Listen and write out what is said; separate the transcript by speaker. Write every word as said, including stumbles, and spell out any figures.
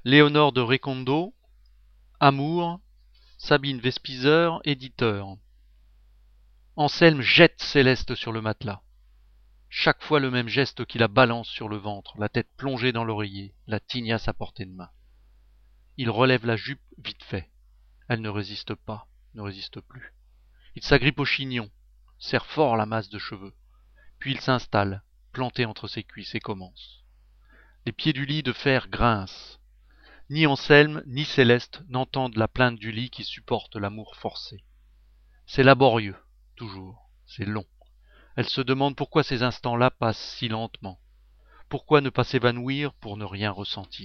Speaker 1: Léonore de Recondo, Amour, Sabine Vespizer, éditeur. Anselme jette Céleste sur le matelas. Chaque fois le même geste qui la balance sur le ventre, la tête plongée dans l'oreiller, la tignasse à portée de main. Il relève la jupe vite fait. Elle ne résiste pas, ne résiste plus. Il s'agrippe au chignon, serre fort la masse de cheveux. Puis il s'installe, planté entre ses cuisses, et commence. Les pieds du lit de fer grincent. Ni Anselme, ni Céleste n'entendent la plainte du lit qui supporte l'amour forcé. C'est laborieux, toujours, c'est long. Elle se demande pourquoi ces instants-là passent si lentement. Pourquoi ne pas s'évanouir pour ne rien ressentir ?